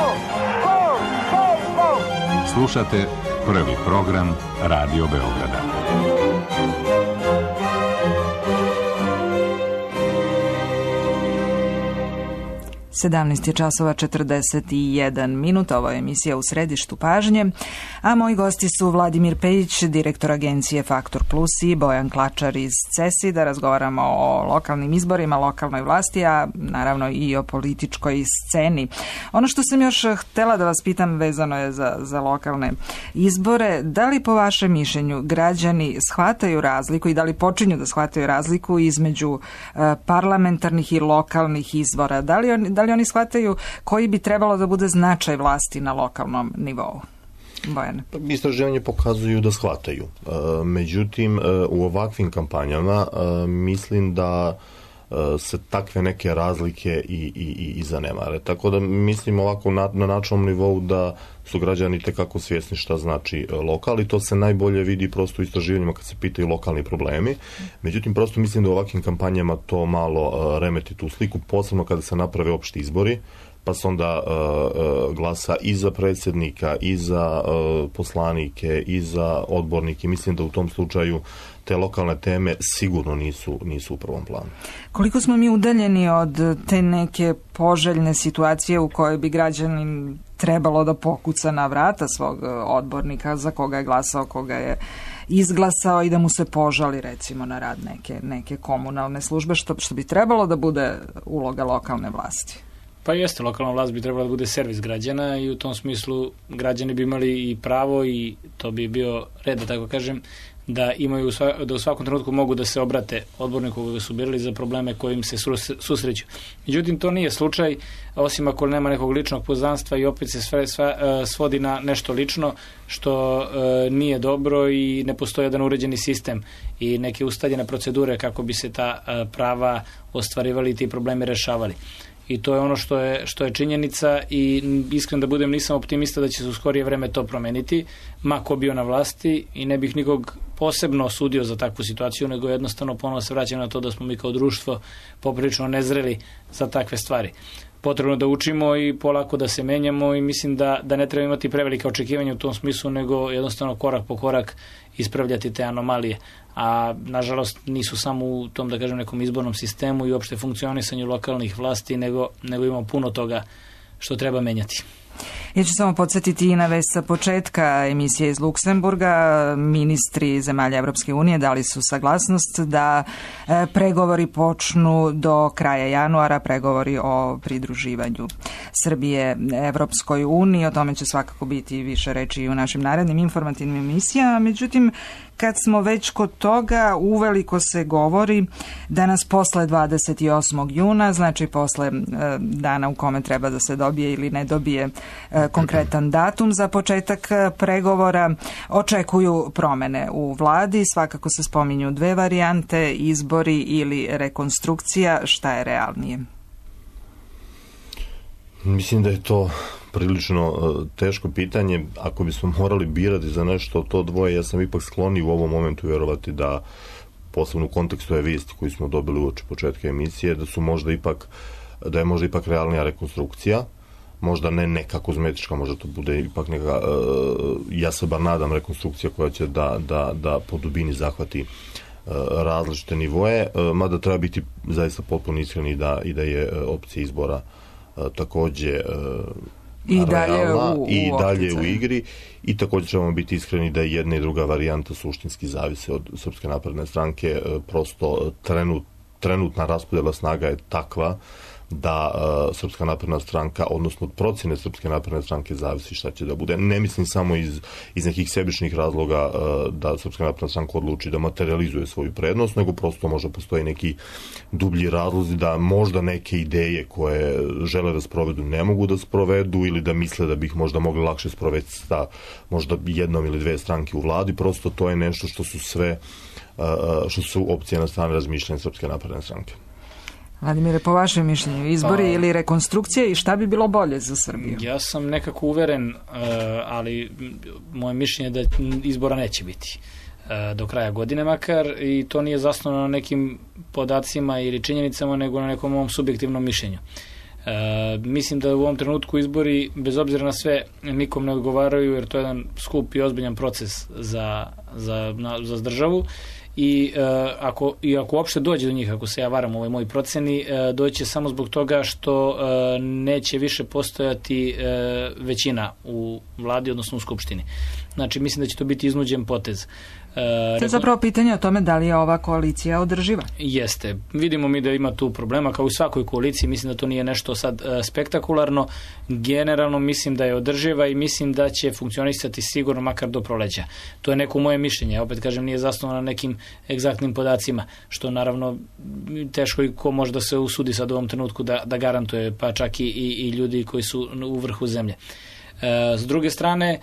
Slušate prvi program Radio Beograda. 17 je časova 41 minut, ovo je emisija U središtu pažnje, a moji gosti su Vladimir Pejić, direktor agencije Faktor Plus i Bojan Klačar iz CESI, da razgovaramo o lokalnim izborima, lokalnoj vlasti, a naravno i o političkoj sceni. Ono što sam još htela da vas pitam vezano je za lokalne izbore, da li po vašem mišljenju građani shvataju razliku i da li počinju da shvataju razliku između parlamentarnih i lokalnih izbora? Da li oni shvataju koji bi trebalo da bude značaj vlasti na lokalnom nivou? Bojan. Istraživanje pokazuju da shvataju. Međutim, u ovakvim kampanjama mislim da se takve neke razlike i zanemare. Tako da mislim ovako na načelnom nivou da su građani tekako svjesni šta znači lokal i to se najbolje vidi prosto u istraživanjima kad se pitaju lokalni problemi. Međutim, prosto mislim da u ovakvim kampanjama to malo remeti tu sliku, posebno kada se naprave opšti izbori, pa se onda glasa i za predsjednika, i za poslanike, i za odbornike. Mislim da u tom slučaju te lokalne teme sigurno nisu u prvom planu. Koliko smo mi udaljeni od te neke poželjne situacije u kojoj bi građanin trebalo da pokuca na vrata svog odbornika za koga je glasao, koga je izglasao i da mu se požali recimo na rad neke komunalne službe, što bi trebalo da bude uloga lokalne vlasti? Pa jeste, lokalna vlast bi trebala da bude servis građana i u tom smislu građani bi imali i pravo i to bi bio red, da tako kažem, da imaju da u svakom trenutku mogu da se obrate odborniku koga su birali za probleme kojim se susreću. Međutim, to nije slučaj, osim ako nema nekog ličnog poznanstva i opet se sve svodi na nešto lično, što nije dobro i ne postoji jedan uređeni sistem i neke ustaljene procedure kako bi se ta prava ostvarivali i ti problemi rešavali. I to je ono što je činjenica i iskreno da budem nisam optimista da će se u skorije vreme to promeniti, ma ko bio na vlasti i ne bih nikog posebno osudio za takvu situaciju, nego jednostavno ponovno se vraćam na to da smo mi kao društvo poprilično nezreli za takve stvari. Potrebno da učimo i polako da se menjamo i mislim da ne treba imati prevelike očekivanja u tom smislu, nego jednostavno korak po korak ispravljati te anomalije. A nažalost nisu samo u tom, da kažem, nekom izbornom sistemu i uopšte funkcionisanju lokalnih vlasti, nego imamo puno toga što treba menjati. Ja ću samo podsjetiti i na vest sa početka emisije iz Luksemburga. Ministri zemalja Evropske unije dali su saglasnost da pregovori počnu do kraja januara, pregovori o pridruživanju Srbije Evropskoj uniji. O tome će svakako biti više reči i u našim narednim informativnim emisijama. Međutim, kad smo već kod toga, uveliko se govori danas posle 28. juna, znači posle dana u kome treba da se dobije ili ne dobije konkretan datum za početak pregovora, očekuju promene u vladi. Svakako se spominju dve varijante, izbori ili rekonstrukcija. Šta je realnije? Mislim da je to prilično teško pitanje. Ako bismo morali birati za nešto to dvoje, ja sam ipak sklonio u ovom momentu vjerovati da, posebno u kontekstu ove vijesti koju smo dobili uoči početka emisije, da je možda ipak realnija rekonstrukcija. možda ne neka kozmetička, možda to bude ipak neka, ja se bar nadam, rekonstrukcija koja će da po dubini zahvati različite nivoe, mada treba biti zaista potpuno iskreni i da je opcija izbora takođe i dalje u igri, i također trebamo biti iskreni da jedna i druga varijanta suštinski zavise od Srpske napredne stranke. Prosto trenutna raspodjela snaga je takva da Srpska napredna stranka, odnosno od procjene Srpske napredne stranke zavisi šta će da bude. Ne mislim samo iz nekih sebičnih razloga da Srpska napredna stranka odluči da materializuje svoju prednost, nego prosto možda postoji neki dublji razlozi da možda neke ideje koje žele da sprovedu ne mogu da sprovedu, ili da misle da bi ih možda mogli lakše sprovesti sa možda jednom ili dve stranke u vladi. Prosto to je nešto što su opcije na strane razmišljanja Srpske napredne stranke. Vladimire, po vašem mišljenju, izbori ili rekonstrukcija, i šta bi bilo bolje za Srbiju? Ja sam nekako uveren, ali moje mišljenje je da izbora neće biti do kraja godine makar, i to nije zasnovano na nekim podacima ili činjenicama, nego na nekom ovom subjektivnom mišljenju. Mislim da u ovom trenutku izbori, bez obzira na sve, nikom ne odgovaraju, jer to je jedan skup i ozbiljan proces za državu. I ako uopšte dođe do njih, ako se ja varam u ovoj moj proceni, doći će samo zbog toga što neće više postojati većina u vladi, odnosno u skupštini. Znači, mislim da će to biti iznuđen potez. To je zapravo pitanje o tome da li je ova koalicija održiva. Jeste. Vidimo mi da ima tu problema, kao u svakoj koaliciji. Mislim da to nije nešto sad spektakularno. Generalno mislim da je održiva i mislim da će funkcionisati sigurno makar do proleća. To je neko moje mišljenje. Opet kažem, nije zasnovano na nekim egzaktnim podacima, što naravno teško i ko može da se usudi sad u ovom trenutku da garantuje, pa čak i ljudi koji su u vrhu zemlje. S druge strane,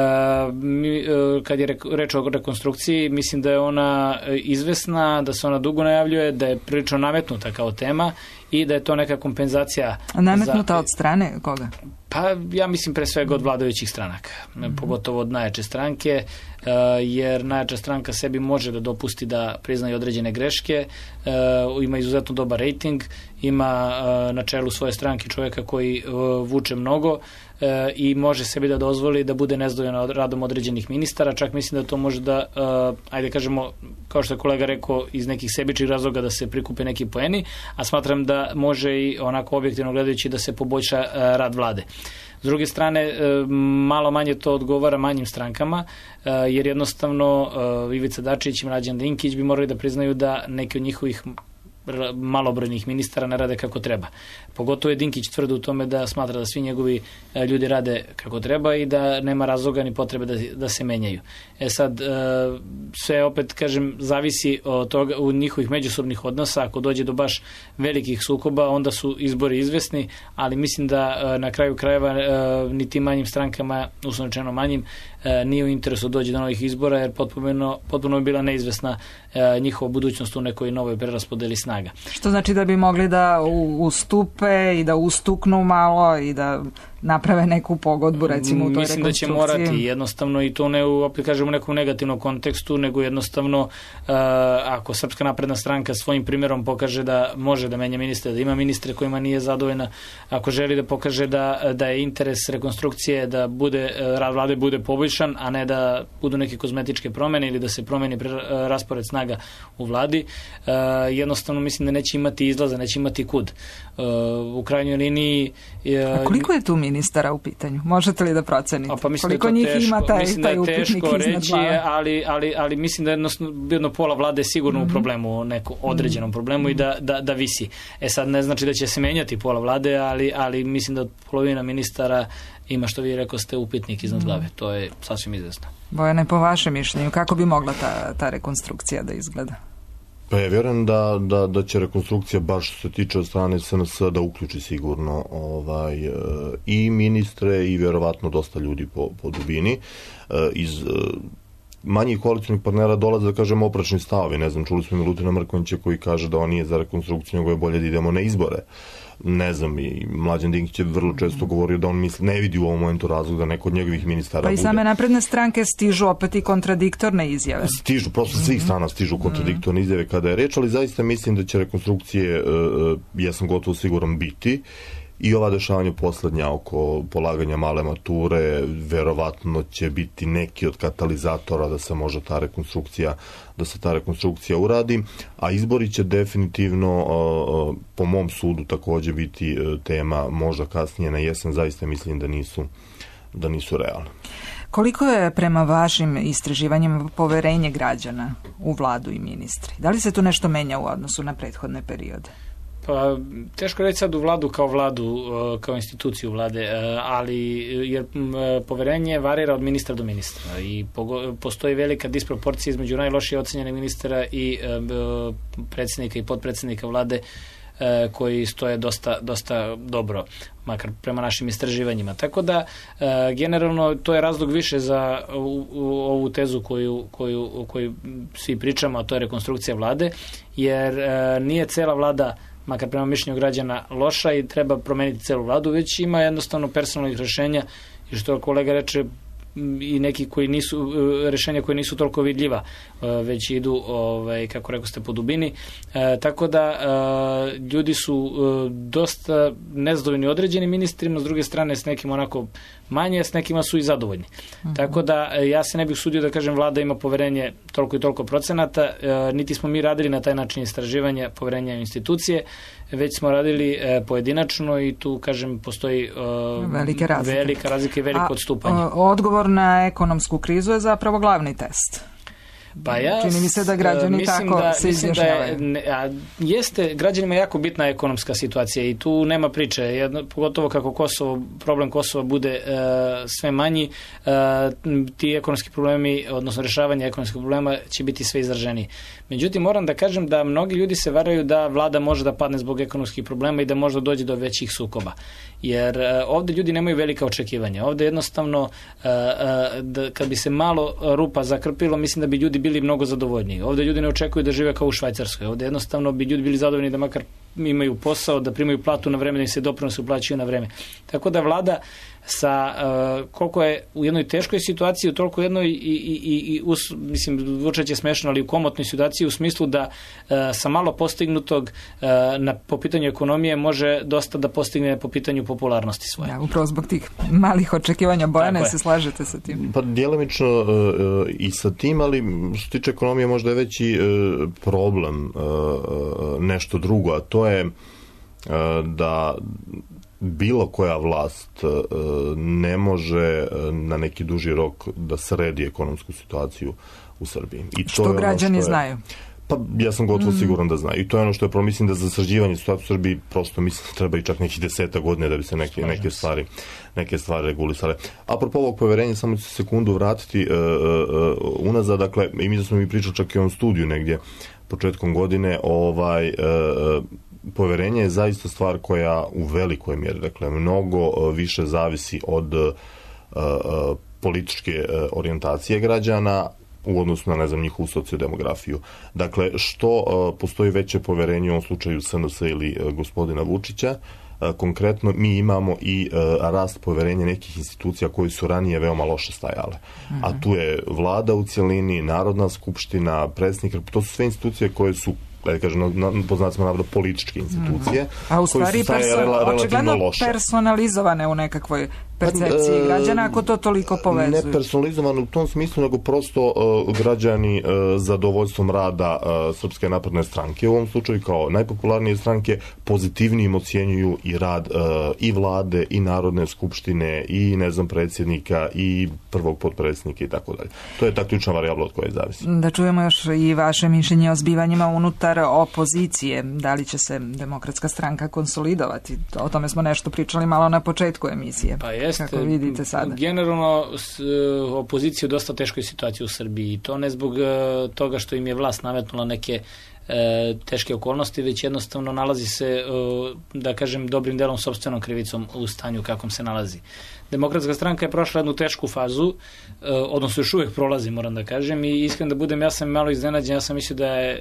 kad je reč o rekonstrukciji, mislim da je ona izvesna, da se ona dugo najavljuje, da je prilično nametnuta kao tema i da je to neka kompenzacija. Nametnuta od strane koga? Pa ja mislim pre svega od vladajućih stranaka, pogotovo od najjače stranke, jer najjača stranka sebi može da dopusti da priznaje određene greške, ima izuzetno dobar rejting, ima na čelu svoje stranke čovjeka koji vuče mnogo i može sebi da dozvoli da bude nezadovoljan radom određenih ministara. Čak mislim da to može da, ajde kažemo, kao što je kolega rekao, iz nekih sebičnih razloga da se prikupe neki poeni, a smatram da može i onako objektivno gledajući da se poboljša rad vlade. S druge strane, malo manje to odgovara manjim strankama, jer jednostavno Ivica Dačić i Mlađan Dinkić bi morali da priznaju da neki od njihovih malobrojnih ministara ne rade kako treba. Pogotovo je Dinkić tvrdo u tome da smatra da svi njegovi ljudi rade kako treba i da nema razloga ni potrebe da se menjaju. Sad, sve opet, kažem, zavisi od toga, u njihovih međusobnih odnosa. Ako dođe do baš velikih sukoba, onda su izbori izvesni, ali mislim da na kraju krajeva ni tim manjim strankama, uslovno rečeno manjim, nije u interesu dođe do novih izbora, jer potpuno je bila neizvesna njihova budućnost u nekoj novoj preraspodeli snaga. Što znači da bi mogli da ustupe i da ustuknu malo i da naprave neku pogodbu, recimo, u toj rekonstrukciji? Mislim da će morati, jednostavno, i to ne opet kažemo u nekom negativnom kontekstu, nego jednostavno ako Srpska napredna stranka svojim primjerom pokaže da može da menja ministre, da ima ministre kojima nije zadovoljna, ako želi da pokaže da je interes rekonstrukcije da rad vlade bude poboljšan, a ne da budu neke kozmetičke promene ili da se promeni raspored snaga u vladi, jednostavno mislim da neće imati izlaza, neće imati kud. U krajnjoj liniji... A koliko je tu ministara u pitanju? Možete li da procenite? Pa koliko njih ima taj upitnik iznad glave? Ali mislim da jedno pola vlade je sigurno u problemu, u nekom određenom problemu i da visi. Sad ne znači da će se menjati pola vlade, ali mislim da polovina ministara ima, što vi rekao ste, upitnik iznad glave. To je sasvim izvesno. Bojane, po vašem mišljenju, kako bi mogla ta rekonstrukcija da izgleda? Pa ja vjerujem da će rekonstrukcija, baš što se tiče od strane SNS, da uključi sigurno i ministre i vjerovatno dosta ljudi po dubini. Iz manjih koalicijnih partnera dolaze, da kažem, oprečni stavovi. Ne znam, čuli smo Milutina Mrkonjića koji kaže da on nije za rekonstrukciju, nego je bolje da idemo na izbore. Ne znam, i Mlađan Dinkić je vrlo često govorio da on ne vidi u ovom momentu razlog da neko od njegovih ministara bude. Pa i same napredne stranke stižu opet i kontradiktorne izjave. Stižu, prosto svih strana stižu kontradiktorne izjave kada je reč, ali zaista mislim da će rekonstrukcije, ja sam gotovo siguran, biti, I ova dešavanja poslednja oko polaganja male mature verovatno će biti neki od katalizatora da se može ta rekonstrukcija uradi, a izbori će definitivno po mom sudu takođe biti tema možda kasnije na jesen, zaista mislim da nisu realne. Koliko je prema vašim istraživanjima poverenje građana u vladu i ministri? Da li se tu nešto menja u odnosu na prethodne periode? Pa, teško reći sad u vladu, kao instituciju vlade, ali jer poverenje varira od ministra do ministra i postoji velika disproporcija između najlošije ocenjene ministra i predsjednika i potpredsjednika vlade koji stoje dosta dobro, makar prema našim istraživanjima. Tako da, generalno, to je razlog više za ovu tezu koju svi pričamo, a to je rekonstrukcija vlade, jer nije cela vlada, makar prema mišljenju građana, loša i treba promeniti celu vladu, već ima jednostavno personalnih rešenja i što kolega reče, i neki rešenja koji nisu toliko vidljiva, već idu, kako rekao ste, po dubini. Tako da ljudi su dosta nezadovoljni određenim ministrima, s druge strane s nekim onako manje, s nekima su i zadovoljni. Tako da ja se ne bih sudio da kažem vlada ima poverenje toliko i toliko procenata, niti smo mi radili na taj način istraživanja poverenja u institucije, već smo radili pojedinačno i tu, kažem, postoji velika razlika i veliko odstupanje. Odgovor na ekonomsku krizu je zapravo glavni test. Pa čini mi se da građani tako se izjašnjavaju. Jeste, građanima je jako bitna ekonomska situacija i tu nema priče, pogotovo kako problem Kosova bude sve manji, ti ekonomski problemi, odnosno rešavanje ekonomskih problema će biti sve izraženiji. Međutim, moram da kažem da mnogi ljudi se varaju da vlada može da padne zbog ekonomskih problema i da možda dođe do većih sukoba. Jer ovde ljudi nemaju velika očekivanja. Ovde jednostavno, kad bi se malo rupa zakrpilo, mislim da bi ljudi bili mnogo zadovoljniji. Ovde ljudi ne očekuju da žive kao u Švajcarskoj. Ovde jednostavno bi ljudi bili zadovoljni da makar imaju posao, da primaju platu na vreme, da im se doprinosi uplaćuju na vreme. Tako da vlada koliko je u jednoj teškoj situaciji, toliko u jednoj mislim, zvučat će smešno, ali u komotnoj situaciji u smislu da sa malo postignutog po pitanju ekonomije može dosta da postigne po pitanju popularnosti svoje. Da, upravo zbog tih malih očekivanja. Bojane, se slažete sa tim? Pa djelomično i sa tim, ali što tiče ekonomije možda je veći problem nešto drugo, a to je da bilo koja vlast ne može na neki duži rok da sredi ekonomsku situaciju u Srbiji. I to što građani znaju? Pa ja sam gotovo siguran da znaju. I to je ono što je mislim da za sređivanje situacije u Srbiji prosto mislim da treba i čak nekih 10 godina da bi se neke stvari regulisale. Apropo ovog poverenja, samo ću sekundu vratiti unazad. Dakle, i mi da smo pričali čak i o ovom studiju negdje početkom godine, poverenje je zaista stvar koja u velikoj mjeri, dakle, mnogo više zavisi od političke orijentacije građana u odnosu na, njihovu sociodemografiju. Dakle, što postoji veće poverenje u ovom slučaju SNS ili gospodina Vučića, konkretno mi imamo i rast poverenja nekih institucija koji su ranije veoma loše stajale. A tu je vlada u cjelini, Narodna skupština, predsjednik, to su sve institucije koje su, da kažem, po znacima navoda političke institucije. A u stvari očigledno personalizovane u nekakvoj percepciji građana, ako to toliko povezuje. Ne personalizovano u tom smislu, nego prosto građani zadovoljstvom rada Srpske napredne stranke, u ovom slučaju kao najpopularnije stranke, pozitivnijim ocjenjuju i rad i vlade, i Narodne skupštine, i predsjednika, i prvog potpredsjednika i tako dalje. To je ta ključna varijabla od koje zavisi. Da čujemo još i vaše mišljenje o zbivanjima unutar opozicije. Da li će se Demokratska stranka konsolidovati? O tome smo nešto pričali malo na početku emisije. Pa jeste. Kako vidite sada? Generalno, opozicija je u dosta teškoj situaciji u Srbiji i to ne zbog toga što im je vlast nametnula neke teške okolnosti, već jednostavno nalazi se, da kažem, dobrim delom sopstvenom krivicom u stanju kakvom se nalazi. Demokratska stranka je prošla jednu tešku fazu, odnosno još uvijek prolazi, moram da kažem, i iskreno da budem, ja sam malo iznenađen, ja sam mislio da je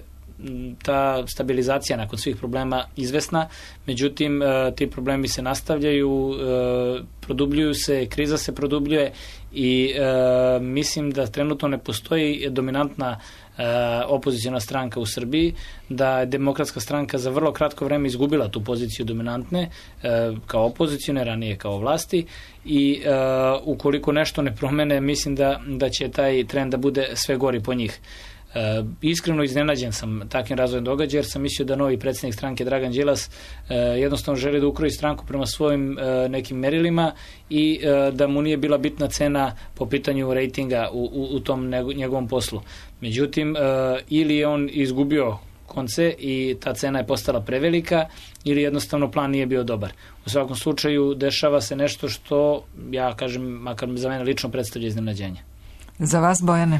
ta stabilizacija nakon svih problema izvesna, međutim ti problemi se nastavljaju, produbljuju se, kriza se produbljuje i mislim da trenutno ne postoji dominantna opoziciona stranka u Srbiji, da je Demokratska stranka za vrlo kratko vreme izgubila tu poziciju dominantne kao opozicione, ranije kao vlasti i ukoliko nešto ne promene, mislim da će taj trend da bude sve gori po njih. Iskreno iznenađen sam takvim razvojem događaja, jer sam mislio da novi predsjednik stranke Dragan Đilas jednostavno želi da ukroji stranku prema svojim nekim merilima i da mu nije bila bitna cena po pitanju rejtinga u tom njegovom poslu. Međutim, ili je on izgubio konce i ta cena je postala prevelika, ili jednostavno plan nije bio dobar. U svakom slučaju dešava se nešto što, ja kažem, makar za mene lično predstavlja iznenađenje. Za vas, Bojane?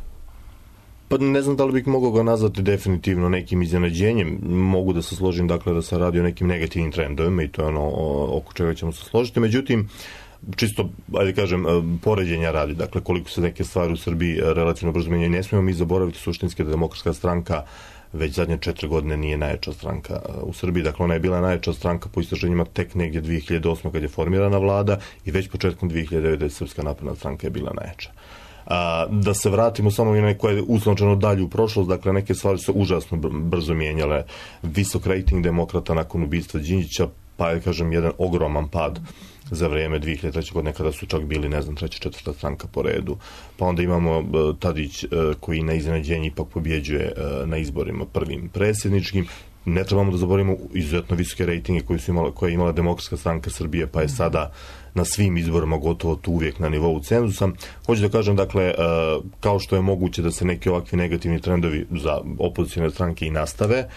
Pa ne znam da li bih mogao ga nazvati definitivno nekim iznenađenjem. Mogu da se složim, dakle, da se radi o nekim negativnim trendovima i to je ono oko čega ćemo se složiti. Međutim, čisto, ajde kažem, poređenja radi, dakle, koliko se neke stvari u Srbiji relativno brzo menjaju. Ne smijemo mi zaboraviti suštinski da Demokratska stranka već zadnje 4 godine nije najjača stranka u Srbiji. Dakle, ona je bila najjača stranka po istraženjima tek negdje 2008. kad je formirana vlada i već početkom 2009. Srpska napredna stranka je bila najjača. Da se vratimo samo i neko je uslovno dalje u prošlost, dakle neke stvari su užasno brzo mijenjale. Visok rejting Demokrata nakon ubistva Đinđića, pa je, kažem, jedan ogroman pad za vrijeme 2003. godine kada su čak bili, ne znam, 3. 4. stranka po redu. Pa onda imamo Tadić koji na iznenađenje ipak pobjeđuje na izborima prvim predsjedničkim. Ne trebamo da zaboravimo izuzetno visoke rejtinge koje je imala Demokratska stranka Srbije, pa je sada na svim izborima gotovo tu uvijek na nivou cenzusa. Hoću da kažem, dakle, kao što je moguće da se neki ovakvi negativni trendovi za opozicione stranke i nastave,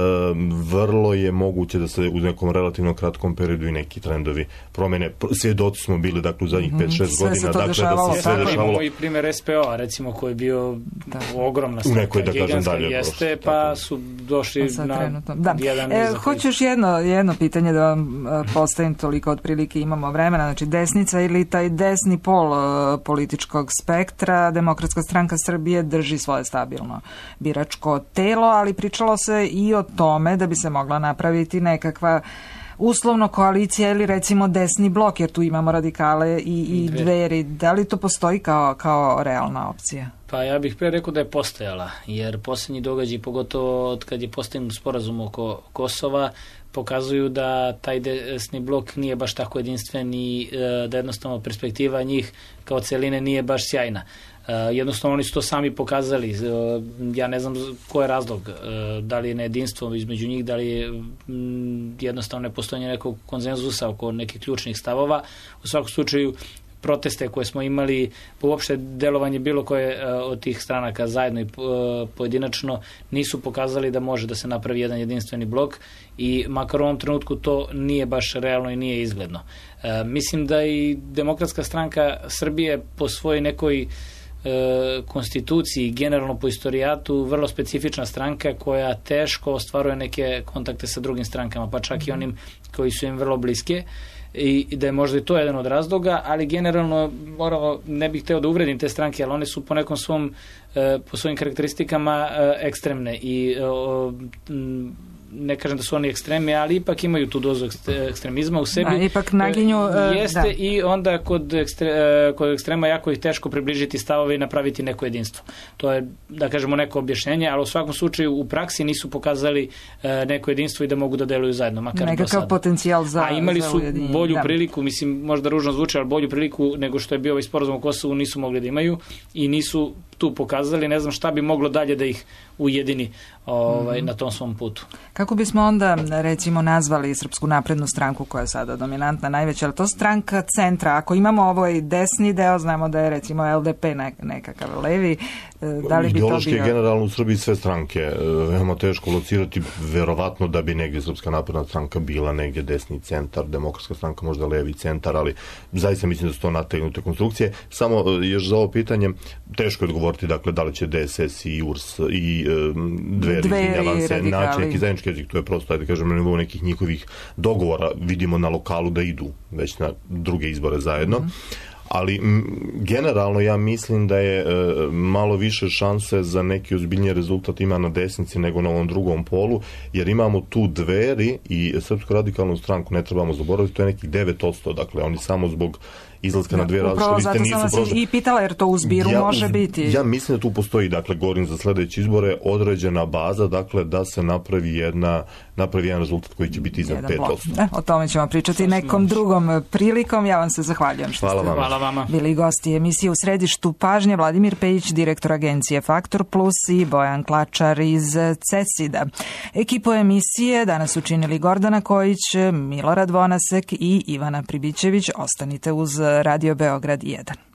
vrlo je moguće da se u nekom relativno kratkom periodu i neki trendovi promene. Svjedoci smo bili, dakle, u zadnjih 5-6 godina, dakle, da se sve dešavalo. Imamo i primjer SPO-a, recimo, koji je bio ogromna stranka, u nekoj, da kažem, dalje jeste, pa su došli na jedan nizak. Hoću još jedno pitanje da vam postavim, toliko otprilike imamo vremena. Znači, desnica ili taj desni pol političkog spektra, Demokratska stranka Srbije drži svoje stabilno biračko telo, ali pričalo se i o tome da bi se mogla napraviti nekakva uslovno koalicija ili recimo desni blok, jer tu imamo radikale i Dveri. Da li to postoji kao realna opcija? Pa ja bih pre rekao da je postojala, jer posljednji događaj, pogotovo od kad je postignut sporazum oko Kosova, pokazuju da taj desni blok nije baš tako jedinstven i da jednostavno perspektiva njih kao celine nije baš sjajna. Jednostavno oni su to sami pokazali. Ja ne znam ko je razlog, da li je nejedinstvo između njih, da li je jednostavno nepostojanje nekog konsenzusa oko nekih ključnih stavova. U svakom slučaju proteste koje smo imali, uopšte delovanje bilo koje od tih stranaka zajedno i pojedinačno nisu pokazali da može da se napravi jedan jedinstveni blok i makar u ovom trenutku to nije baš realno i nije izgledno. Mislim da i Demokratska stranka Srbije po svojoj nekoj konstituciji, generalno po istorijatu, vrlo specifična stranka koja teško ostvaruje neke kontakte sa drugim strankama, pa čak i onim koji su im vrlo bliske, i da je možda i to jedan od razloga, ali generalno ne bih hteo da uvredim te stranke, ali one su po nekom po svojim karakteristikama ekstremne i ne kažem da su oni ekstremi, ali ipak imaju tu dozu ekstremizma u sebi. Da, ipak naginju... Jeste, da. I onda kod ekstrema jako ih teško približiti stavove i napraviti neko jedinstvo. To je, da kažemo, neko objašnjenje, ali u svakom slučaju u praksi nisu pokazali neko jedinstvo i da mogu da deluju zajedno, makar do sada. Nekakav potencijal za... A imali su bolju priliku, mislim, možda ružno zvuči, ali bolju priliku nego što je bio ovaj sporazum u Kosovu nisu mogli da imaju i nisu tu pokazali. Ne znam šta bi moglo dalje da ih ujedini na tom svom putu. Kako bismo onda, recimo, nazvali Srpsku naprednu stranku koja je sada dominantna, najveća, ali to stranka centra? Ako imamo ovaj desni deo, znamo da je recimo LDP nekakav levi, da li bi to bio... Ideološki je generalno u Srbiji sve stranke veoma teško locirati, verovatno da bi negdje Srpska napredna stranka bila negdje desni centar, Demokratska stranka možda levi centar, ali zaista mislim da su to nategnute konstrukcije. Samo još za ovo pitanje, teško je odgovoriti, dakle, da li će DSS i URS i Dveri naći neki zajednički jezik, to je prosto, da kažem, na nivou nekih njihovih dogovora, vidimo na lokalu da idu već na druge izbore zajedno. Ali generalno ja mislim da je malo više šanse za neki ozbiljniji rezultat ima na desnici nego na ovom drugom polu, jer imamo tu Dveri i Srpsku radikalnu stranku, ne trebamo zaboraviti, to je nekih 9%, dakle oni samo zbog izlaska na dve različite liste nisu prošli. Zato sam i pitala, jer to u zbiru može biti. Ja mislim da tu postoji, dakle, govorim za sledeće izbore, određena baza, dakle, da se napravi jedan rezultat koji će biti iznad 5%. O tome ćemo pričati nekom drugom prilikom. Ja vam se zahvaljujem što ste bili gosti emisije U središtu pažnje. Vladimir Pejić, direktor agencije Faktor Plus, i Bojan Klačar iz CESID-a. Ekipu emisije danas učinili Gordana Kojić, Milorad Vonasek i Ivana Pribićević. Ostanite uz Radio Beograd 1.